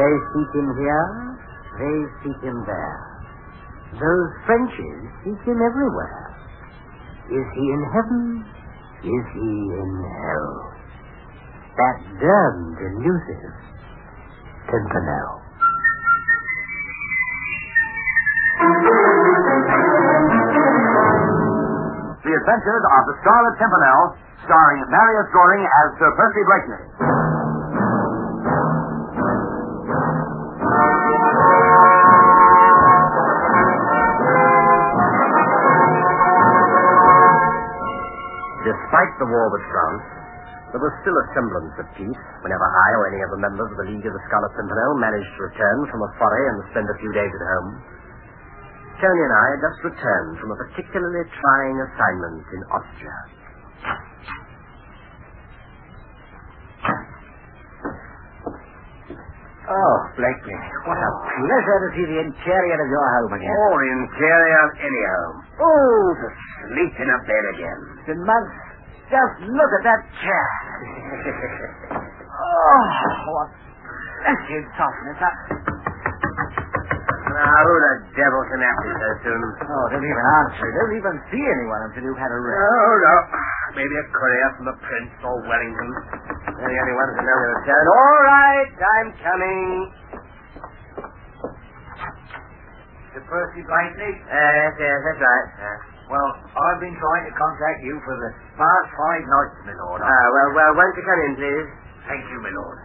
They seek him here, they seek him there. Those Frenchies seek him everywhere. Is he in heaven? Is he in hell? That damned elusive Pimpernel. The Adventures of the Scarlet Pimpernel, starring Marius Goring as Sir Percy Blakeney. Despite the war with France, there was still a semblance of peace whenever I or any of the members of the League of the Scarlet Pimpernel managed to return from a foray and spend a few days at home. Tony and I had just returned from a particularly trying assignment in Austria. Oh, Blakeney, what a pleasure to see the interior of your home again. Oh, the interior of any home. Oh, to sleep in a bed again. Good month. Just look at that chair. Oh, what blessed softness. Now, who the devil can that be so soon? Oh, don't even answer. Don't even see anyone until you've had a rest. Oh, no. Maybe a courier from the Prince or Wellington. They're the only ones that know the return. All right, I'm coming. Sir Percy Blakeney? Yes, that's right. Well, I've been trying to contact you for the past 5 nights, my lord. Well, won't you come in, please? Thank you, my lord.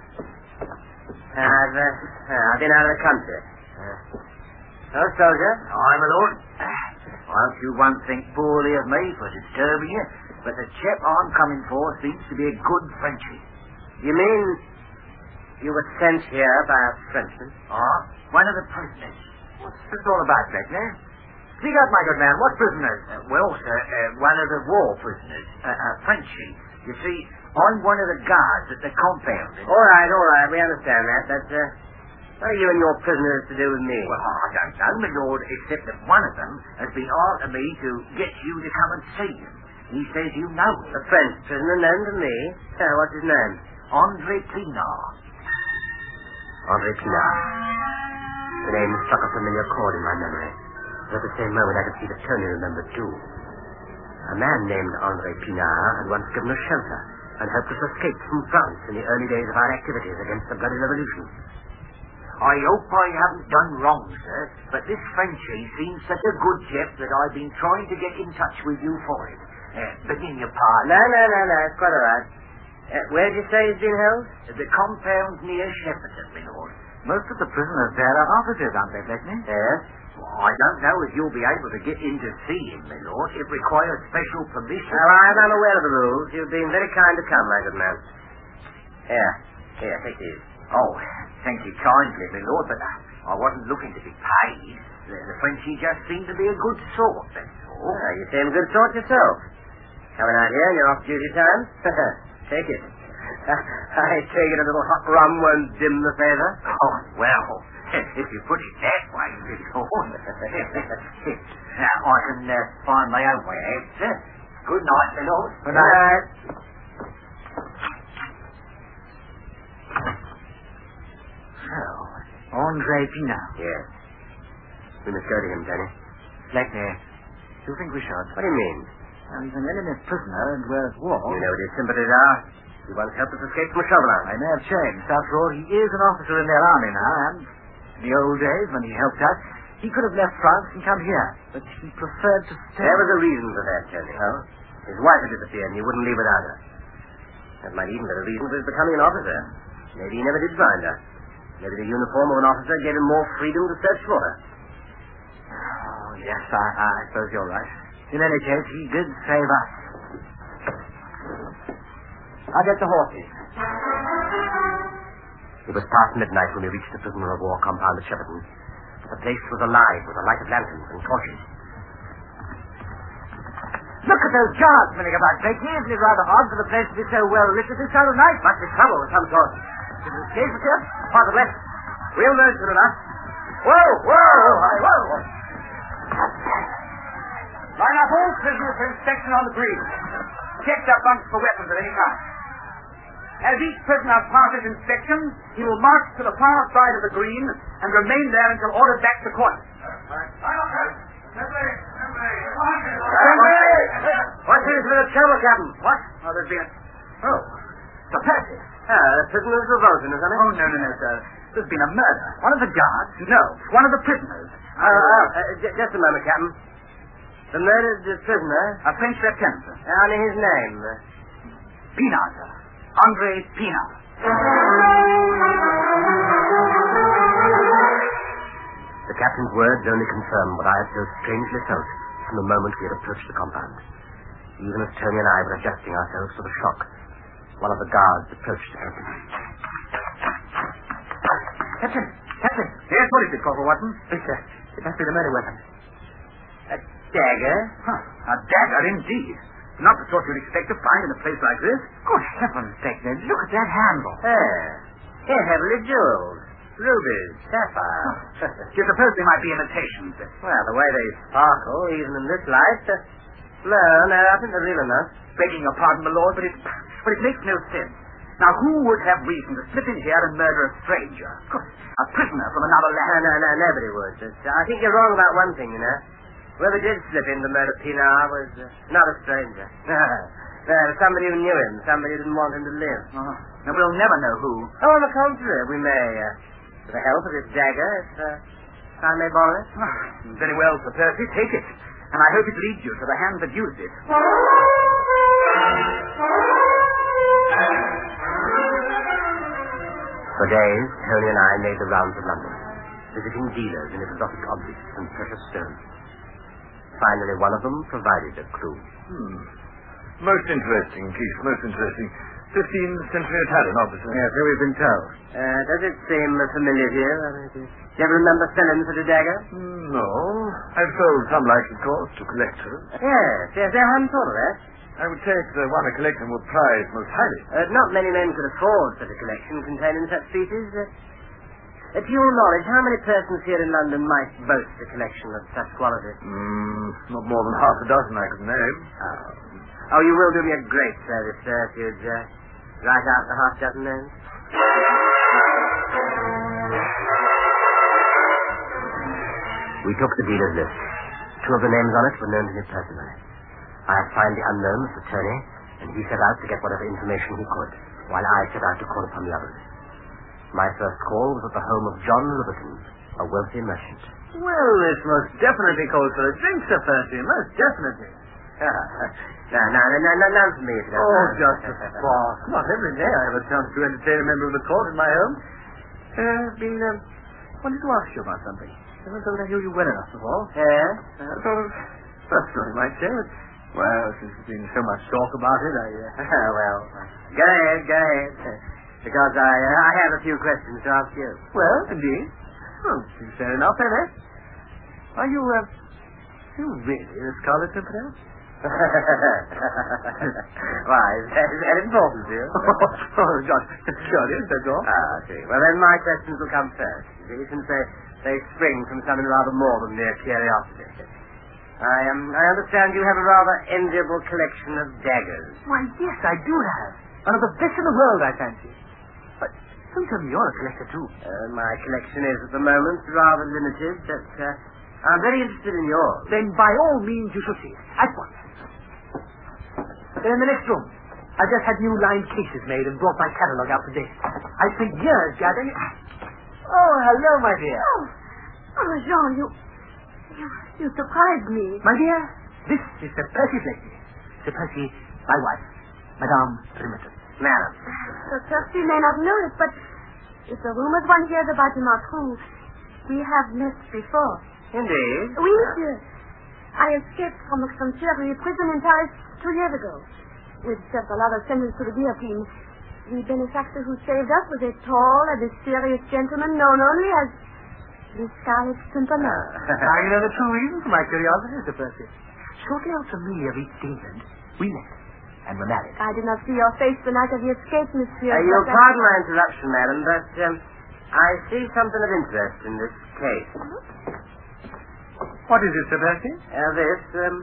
I've been out of the country. Oh, soldier? Aye, my lord. I hope you won't think poorly of me for disturbing you, but the chap I'm coming for seems to be a good Frenchie. You mean you were sent here by a Frenchman? One of the prisoners. What's this all about, Blakeney? Speak up, my good man. What prisoners? Well, sir, one of the war prisoners. Frenchie. You see, I'm one of the guards at the compound. All right. We understand that. But what are you and your prisoners to do with me? Well, I don't know, my lord, except that one of them has been after me to get you to come and see him. He says you know him. A French prisoner known to me? What's his name? Andre Pinard. Andre Pinard. The name struck a familiar chord in my memory. At the same moment, I could see that Tony remembered, too. A man named Andre Pinard had once given us shelter and helped us escape from France in the early days of our activities against the bloody revolution. I hope I haven't done wrong, sir, but this Frenchie seems such a good chap that I've been trying to get in touch with you for it. Begging your pardon. No, it's quite all right. Where did you say he's been held? The compound near Shepperton, my lord. Most of the prisoners there are officers, aren't they, Blakeney? Yes. Well, I don't know if you'll be able to get in to see him, my lord. It requires special permission. Well, I'm unaware of the rules. You've been very kind to come, my good man. Here, take these. Oh, thank you kindly, my lord, but I wasn't looking to be paid. The Frenchie just seemed to be a good sort, that's all. You seem a good sort yourself. Coming out here in your off-duty time? Take it. I take it a little hot rum won't dim the feather. Oh, well, if you put it that way, my lord. Now, I can find my own way out, sir. Good night, my lord. Good night. So, Andre Pinard. Yes. We must go to him, Danny. Blakeney, do you think we should? What do you mean? He's an enemy prisoner and we're at war. You know what his sympathies are. He once helped us escape from a Chauvelin. I may have changed. After all, he is an officer in their army now, and in the old days when he helped us, he could have left France and come here, but he preferred to stay. There was a reason for that, Tony. Oh? His wife had disappeared and he wouldn't leave without her. That might even be the reason for his becoming an officer. Maybe he never did find her. Maybe the uniform of an officer gave him more freedom to search for her. Oh, yes, I suppose you're right. In any case, he did save us. I'll get the horses. It was past midnight when we reached the prisoner of war compound at Shepperton. The place was alive with the light of lanterns and torches. Look at those guards milling about, Blakeney. Isn't it rather odd for the place to be so well lit at this time of night? Must be trouble of some sort. Did it escape us here? Possibly. We'll know soon enough. Whoa! Line up all prisoners for inspection on the green. Check their bunks for weapons at any time. As each prisoner passes inspection, he will march to the far side of the green and remain there until ordered back to court. What's this for the trouble, Captain? What? Oh, there's been a... Oh, Sir Percy. The prisoner's revolting, isn't it? Oh, no, sir. There's been a murder. One of the guards. No, one of the prisoners. Just a moment, Captain. The murdered prisoner? A French lieutenant. And his name? Pinard, sir. Andre Pinard. The captain's words only confirmed what I had so strangely felt from the moment we had approached the compound. Even as Tony and I were adjusting ourselves to the shock, one of the guards approached the captain. Captain. Yes, what is it, Corporal Watson? It must be the murder weapon. A dagger? A dagger, indeed. Not the sort you'd expect to find in a place like this. Good heavens, Beckner, look at that handle. They're heavily jeweled. Rubies, sapphires. Do you suppose they might be imitations? Well, the way they sparkle, even in this light. No, I think they're real enough. Begging your pardon, my lord, but it makes no sense. Now, who would have reason to slip in here and murder a stranger? A prisoner from another land? No, nobody would. But I think you're wrong about one thing, you know. Whoever did slip in to murder Pinard was not a stranger. Somebody who knew him, somebody who didn't want him to live. Now, we'll never know who. Oh, on the contrary, we may, with the help of this dagger, if I may borrow it. Very well, Sir Percy, take it. And I hope it leads you to the hands that used it. For days, Tony and I made the rounds of London, visiting dealers in exotic objects and precious stones. Finally, one of them provided a clue. Most interesting, Keith, most interesting. 15th century Italian, obviously. Yes, so we've been told. Does it seem familiar to you? Do you ever remember selling such a dagger? No. I've sold some like it, of course, to collectors. Yes, I hadn't thought of that. I would take the one a collector would prize most highly. Not many men could afford such a collection containing such pieces. To your knowledge, how many persons here in London might boast a collection of such quality? Not more than half a dozen I could name. Oh, you will do me a great service, sir, if you'd write out the half dozen names. We took the dealer's list. 2 of the names on it were known to me personally. I assigned the unknown to Tony, and he set out to get whatever information he could, while I set out to call upon the others. My first call was at the home of John Riverton, a wealthy merchant. Well, this most definitely calls for a drink, Sir Percy, most definitely. None for me, if you don't mind. just a spark. Not every day I have a chance to entertain a member of the court in my home. Wanted to ask you about something. I don't know who you well enough of all. Yes? Sort of personal, you might say, but, well, since there's been so much talk about it, Well, go ahead. Because I have a few questions to ask you. Well, indeed. Well, seems fair enough, eh? Are you really the Scarlet Pimpernel? Why, is that important to you? Just curious, that's all. I see. Well, then my questions will come first, you see, since they spring from something rather more than mere curiosity. I understand you have a rather enviable collection of daggers. Why, yes, I do have. One of the best in the world, I fancy. But don't tell me you're a collector, too. My collection is, at the moment, rather limited, but I'm very interested in yours. Then by all means you should see it. At once. They're in the next room. I've just had new lined cases made and brought my catalogue out today. I spent years gathering it. Oh, hello, my dear. Oh, Jean, you surprised me. My dear, this is Sir Percy Blakeney. Sir Percy, my wife, Madame Rimerton. Madam. Sir Percy may not know it, but if the rumors one hears about him are true, we have met before. Indeed? Oui, monsieur. I escaped from a conservative prison in Paris 2 years ago, with several others sentenced to the guillotine. The benefactor who saved us was a tall and mysterious gentleman known only as the Scarlet Pimpernel. I know the true reason for my curiosity, Sir Percy. Shortly after Amelia reached England, we met and were married. I did not see your face the night of the escape, monsieur. You'll pardon my interruption, madam, but I see something of interest in this case. What is it, Sir Percy? This,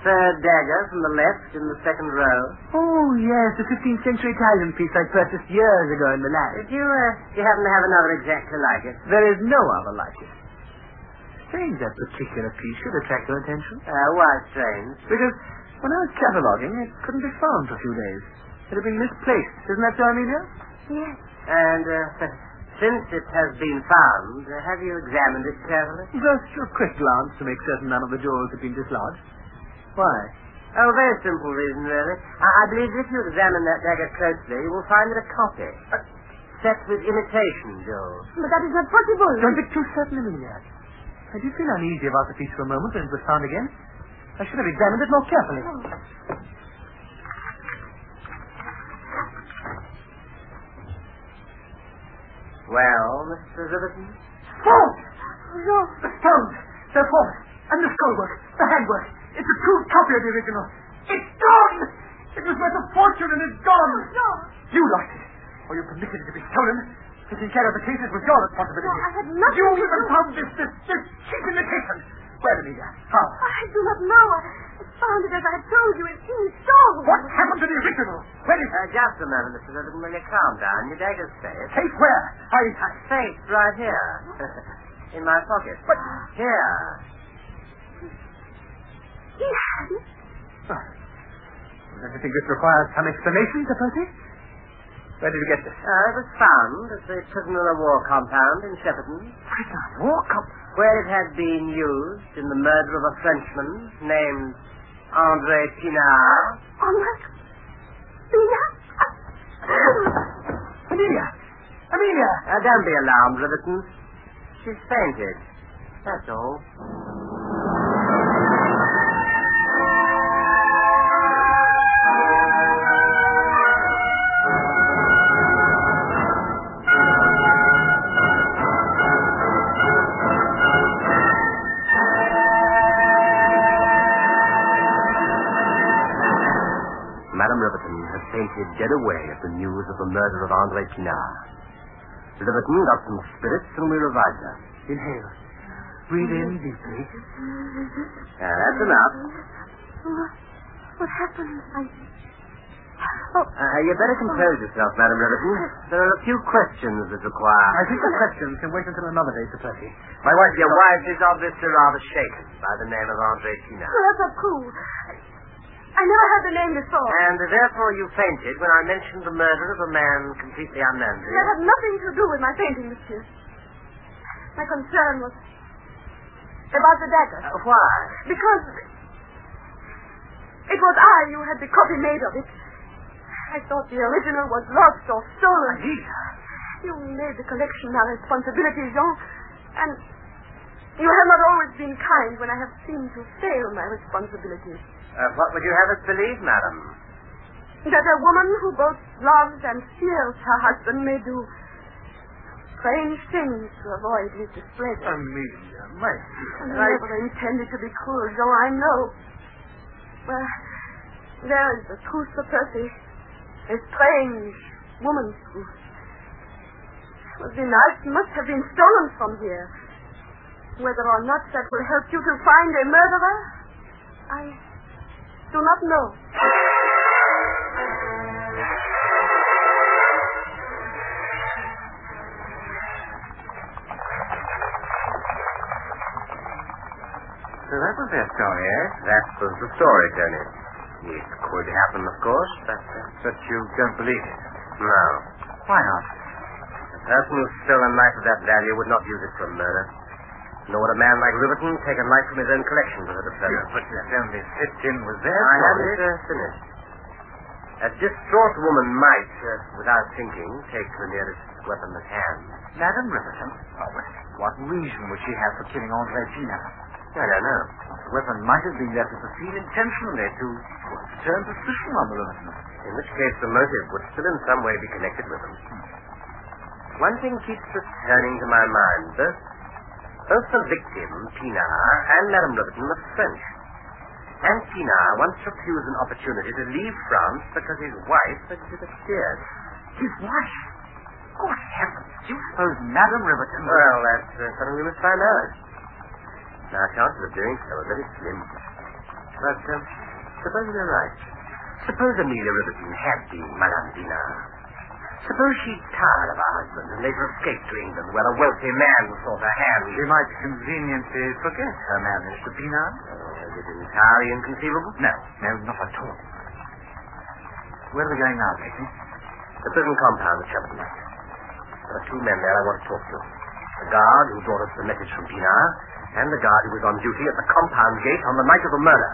third dagger from the left in the second row. Oh, yes, the 15th century Italian piece I purchased years ago in Milan. Do you happen to have another exactly like it? There is no other like it. Strange that particular piece should attract your attention. Why strange? Because when I was cataloguing, it couldn't be found for a few days. It had been misplaced. Isn't that so, Amelia? Yes. And since it has been found, have you examined it carefully? Just a quick glance to make certain none of the jewels had been dislodged. Why? Oh, very simple reason, really. I believe that if you examine that dagger closely, you will find it a copy. Set with imitation jewels. But that is not possible. Don't be too certain, Amelia. I did feel uneasy about the piece for a moment when it was found again. I should have examined it more carefully. Well, Mr. Riverton? False! No. The stones! They're false. And the scrollwork, the handwork. It's a true copy of the original. It's gone! It was worth a fortune and it's gone! No. You lost it. Or you permitted it to be stolen. Taking care of the cases was your responsibility. No, I had nothing You to even do. found this cheap imitation. Where, Amelia? How? I do not know. I found it as I had told you in stone. What happened to the original? Where is it? Just a moment, Mr. Riverton. Will you calm down? Your dagger's safe. Safe where? Safe right here. In my pocket. But... Here. Yes. Don't you think this requires some explanation, Sir Percy? Where did you get this? It was found at the prisoner of war compound in Shepperton, Prisoner of war compound? where it had been used in the murder of a Frenchman named André Pinard. André? Pinard? Amelia! Amelia! Don't be alarmed, Riverton. She's fainted. That's all. Madame Riverton had fainted dead away at the news of the murder of André Pinard. Riverton got some spirits and we revived her. Inhale. Breathe in deeply. That's enough. What happened? You'd better compose yourself, Madame Riverton. There are a few questions that require... I think the questions can wait until another day, Sir Percy. Your wife is obviously rather shaken by the name of André Pinard. Well, that's not true. I never heard the name before. And therefore you fainted when I mentioned the murder of a man completely unknown to you. That had nothing to do with my painting, monsieur. My concern was about the dagger. Why? Because it was I who had the copy made of it. I thought the original was lost or stolen. Amelia! You made the collection our responsibility, Jean, and you have not always been kind when I have seemed to fail my responsibilities. What would you have us believe, madam? That a woman who both loves and fears her husband may do strange things to avoid his displeasure. Amelia, my dear. I never intended to be cruel, though I know. Well, there is the truth, Sir Percy. A strange woman's truth. Well, the knife must have been stolen from here. Whether or not that will help you to find a murderer, I do not know. So that was their story, eh? That was the story, Tony. It could happen, of course, But you don't believe it? no. Why not? A person who stole a knife of that value would not use it for murder. Nor would a man like Riverton take a knife from his own collection for the pleasure. But it only fit in with their I story. haven't finished. A distraught woman might, without thinking, take the nearest weapon at hand. Madame Riverton? Oh, but what reason would she have for killing André Pinard? I don't know. The weapon might have been left at the scene intentionally to turn suspicion on the Riverton. In which case the motive would still in some way be connected with them. One thing keeps returning to my mind. Both the victim, Pinard, and Madame Riverton were French. And Pinard once refused an opportunity to leave France because his wife had disappeared. His wife? Good heavens, do you suppose Madame Riverton... Well, that's something we must find out. Our chances of doing so are very slim. But, suppose you're right. Suppose Amelia Riverton had been Madame Pinard. Suppose she'd tired of her husband and later escaped to England where a wealthy man sought her hand. She might conveniently forget her marriage to Pinard. Oh, is it entirely inconceivable? No, not at all. Where are we going now, Blakely? The prison compound at Cheltenham. There are two men there I want to talk to. The guard who brought us the message from Pinard, and the guard who was on duty at the compound gate on the night of the murder.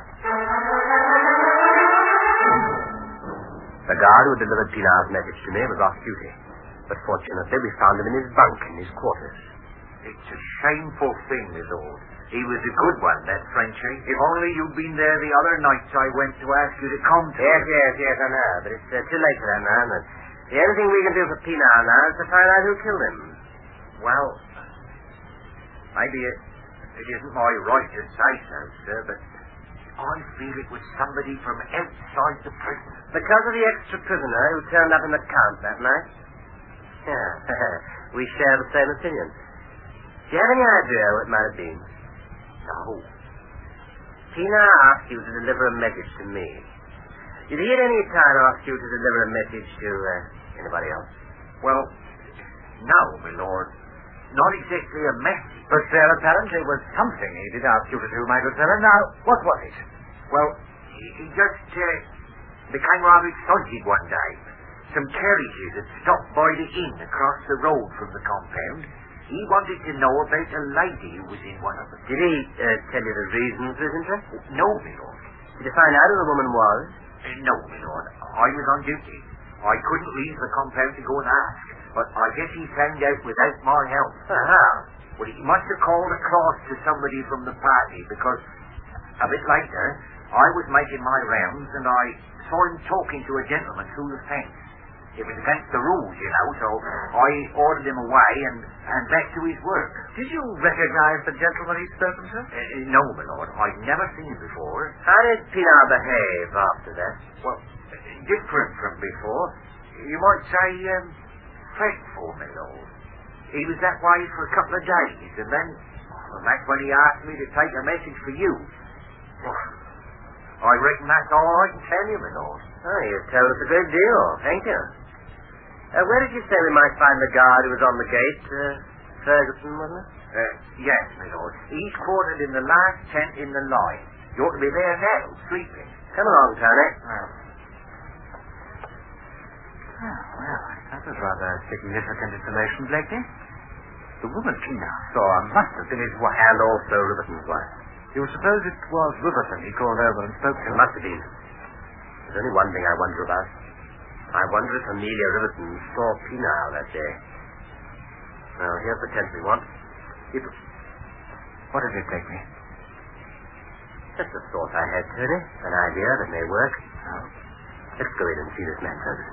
The guard who delivered Pinard's message to me was off duty, but fortunately we found him in his bunk in his quarters. It's a shameful thing, my lord. He was a good one, that Frenchy. If only you'd been there the other nights I went to ask you to come to him. Yes, I know, but it's too late for that now. And the only thing we can do for Pinard now is to find out who killed him. Well, maybe it isn't my right to say so, sir, but I feel it was somebody from outside the prison. Because of the extra prisoner who turned up in the camp that night? Yeah, we share the same opinion. Do you have any idea who it might have been? No. Pinard asked you to deliver a message to me. Did he at any time ask you to deliver a message to anybody else? Well, no, my lord. Not exactly a message. But there apparently was something he did ask you to do, my good fellow. Now, what was it? Well, he just became rather excited one day. Some carriages had stopped by the inn across the road from the compound. He wanted to know about a lady who was in one of them. Did he tell you the reason for his interest? No, my lord. Did you find out who the woman was? No, my lord. I was on duty. I couldn't leave the compound to go and ask, but I guess he found out without my help. How? Well, he must have called across to somebody from the party, because a bit later, I was making my rounds, and I saw him talking to a gentleman through the fence. It was against the rules, you know, so I ordered him away and back to his work. Did you recognize the gentleman he'd spoken to? No, my lord. I'd never seen him before. How did Pinard behave after that? Well, different from before. You might say, fretful, my lord. He was that way for a couple of days, and then, that's when he asked me to take a message for you. Well, I reckon that's all I can tell you, my lord. Oh, you've told us a good deal. Thank you. Where did you say we might find the guard who was on the gate? Ferguson, wasn't it? Yes, my lord. He's quartered in the last tent in the line. You ought to be there now, sleeping. Come along, Tony. Well, that was rather significant information, Blakely. The woman Pinard saw must have been his wife. And also Riverton's wife. You suppose it was Riverton he called over and spoke to? It must have been. There's only one thing I wonder about. I wonder if Amelia Riverton saw Pinard that day. Well, here's the tent we want. What did it take me? Just a thought I had, Tony. An idea that may work. Oh. Let's go in and see this man, Ferguson.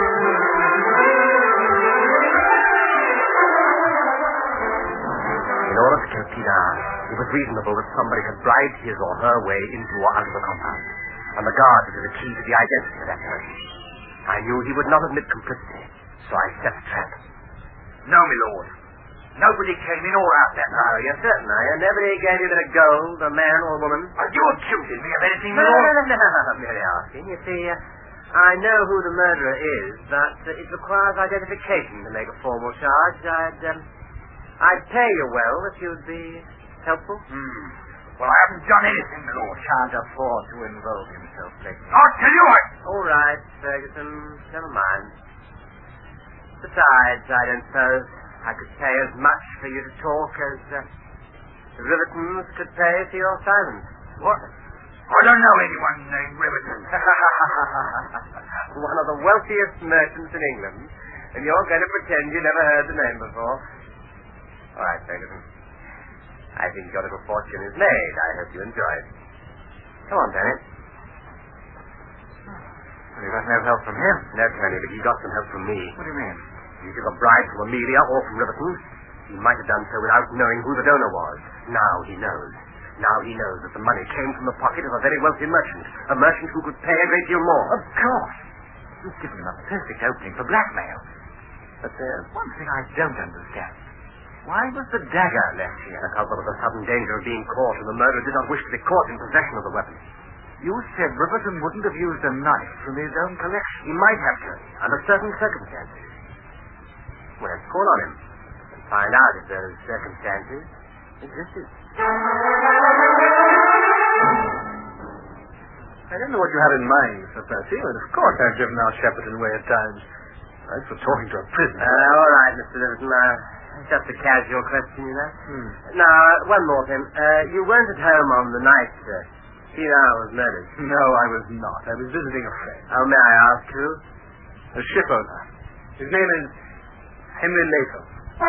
In order to kill Pinard, it was reasonable that somebody had bribed his or her way into or out of the compound. And the guard was the key to the identity of that person. I knew he would not admit complicity, so I set a trap. No, my lord. Nobody came in or out that night. Oh, you're certain, are you? Nobody gave you a bit of gold, a man or a woman? Are you accusing me of anything, my No, lord? I'm merely asking. You see, I know who the murderer is, but it requires identification to make a formal charge. I'd pay you well if you'd be helpful. Well, I haven't done anything, my lord. Can't afford to involve himself, Blakely. I'll tell you what. All right, Ferguson. Never mind. Besides, I don't suppose I could pay as much for you to talk as the Rivertons could pay for your silence. What? I don't know anyone named Riverton. One of the wealthiest merchants in England, and you're going to pretend you never heard the name before. All right, Ferguson. I think your little fortune is made. I hope you enjoy it. Come on, Tony. Well, you got no help from him. No, Tony, but he got some help from me. What do you mean? He took a bribe from Amelia or from Riverton. He might have done so without knowing who the donor was. Now he knows. Now he knows that the money came from the pocket of a very wealthy merchant. A merchant who could pay a great deal more. Of course. You've given him a perfect opening for blackmail. But there's one thing I don't understand. Why was the dagger left here? Because there was a sudden danger of being caught, and the murderer did not wish to be caught in possession of the weapon. You said Riverton wouldn't have used a knife from his own collection. He might have, Tony, under certain circumstances. Well, let's call on him and find out if those circumstances existed. I don't know what you had in mind, Mr. Percy, but of course I've driven our Shepperton way at times. As for talking to a prisoner... all right, Mr. Liverton. Just a casual question, you know. Now, one more thing. You weren't at home on the night Pina was murdered. No, I was not. I was visiting a friend. Oh, may I ask who? A ship owner. His name is Henry Latham.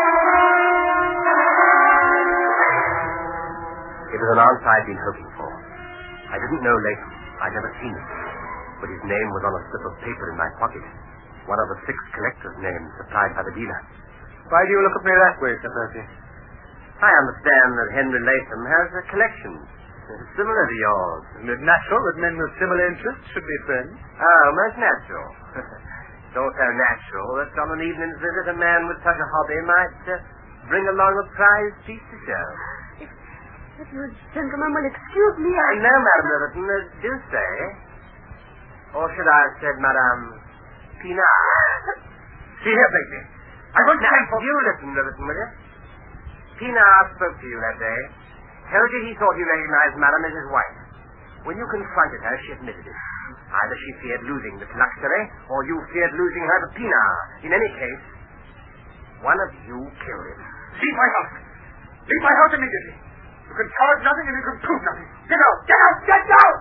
It was an answer I'd been hoping for. I didn't know Latham. I'd never seen him. But his name was on a slip of paper in my pocket. One of the 6 collectors' names supplied by the dealer. Why do you look at me that way, Sir Percy? I understand that Henry Latham has a collection similar to yours. Isn't it natural that men with similar interests should be friends? Oh, most natural. It's also natural that on an evening's visit a man with such a hobby might bring along a prize piece to show. If you gentlemen will excuse me, No, Madame Liverton, do say. Or should I have said Madame Pina? See here, Blakely. I want to Now, you listen, Liverton, will you? Pina spoke to you that day. Told you he thought he recognized Madame as his wife. When you confronted her, she admitted it. Either she feared losing the luxury, or you feared losing her to Pina. In any case, one of you killed him. Leave my house. Leave my house immediately. You can charge nothing and you can prove nothing. Get out! Get out! Get out!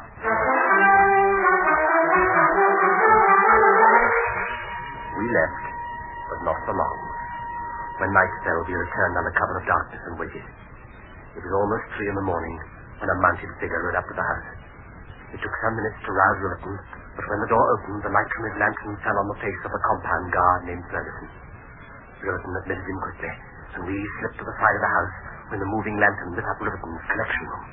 We left, but not for long. When night fell, we returned under cover of darkness and waited. It was almost 3 in the morning when a mounted figure rode up to the house. It took some minutes to rouse Riverton, but when the door opened, the light from his lantern fell on the face of a compound guard named Ferguson. Riverton admitted him quickly, and we slipped to the side of the house when the moving lantern lit up Riverton's collection room.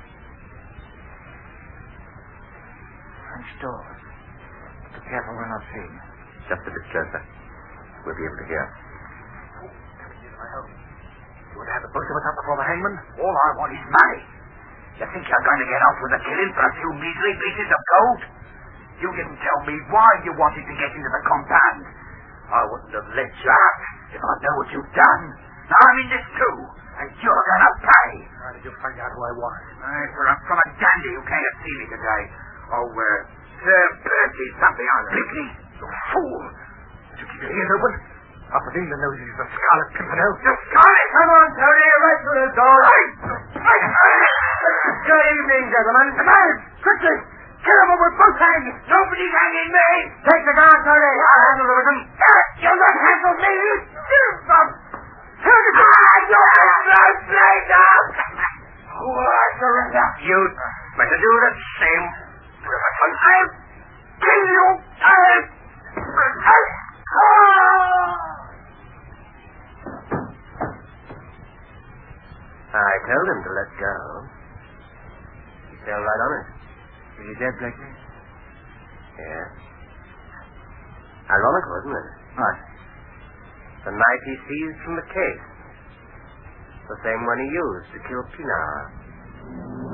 French doors. Be careful we're not seen. Just a bit closer. We'll be able to hear. I hope. You would have the both of us up before the hangman? All I want is money. You think you're going to get off with a killing for a few measly pieces of gold? You didn't tell me why you wanted to get into the compound. I wouldn't have let you out if I know what you've done. Now I'm in this too, and you're going to pay. How did you find out who I was? From a dandy who came to see me today. Sir Percy something on Blakely, you fool. Did you keep your ears open? Up with England knows he's the Scarlet Pimpernel. The Scarlet? Come on, Tony, right through the door. Good evening, gentlemen. Come on, quickly. Kill him with both hands. Nobody's hanging me. Take the guard, Tony. I'll handle the rhythm. You'll not handle me. Turn it around. You're no blade up. Surrender. You'd better do the same. I'll kill you. I told him to let go. He fell right on it. Is he dead, Blakely? Yeah. Ironical, isn't it? What? The knife he seized from the case. The same one he used to kill Pinar.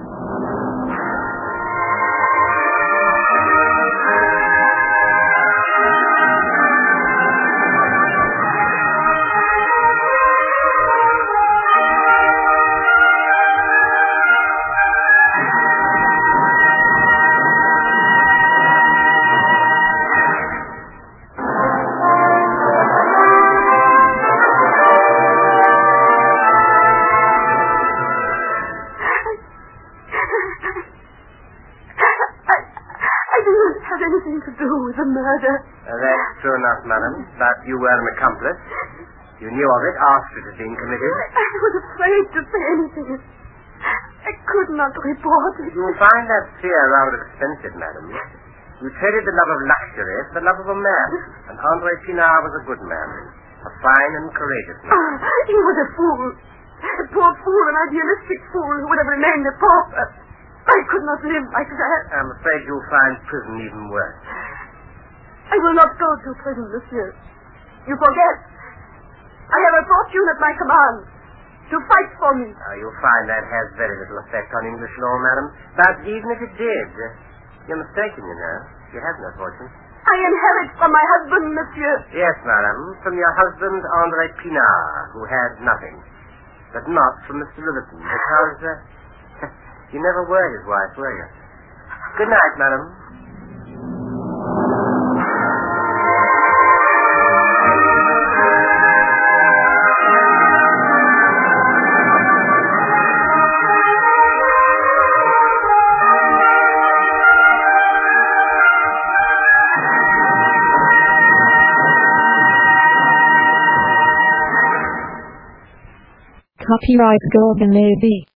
Murder. That's true enough, madam. But you were an accomplice. You knew of it after it had been committed. I was afraid to say anything. I could not report it. You'll find that fear rather expensive, madam. You traded the love of luxury for the love of a man. And Andre Pinar was a good man. A fine and courageous man. He was a fool. A poor fool, an idealistic fool who would have remained a pauper. I could not live like that. I'm afraid you'll find prison even worse. I will not go to prison, monsieur. You forget. I have a fortune at my command to fight for me. You'll find that has very little effect on English law, madam. But even if it did, You're mistaken, you know. She has no fortune. I inherit from my husband, monsieur. Yes, madam, from your husband, Andre Pinard, who had nothing. But not from Mr. Riverton, because you never were his wife, were you? Good night, madam. Copyright Golden Lady.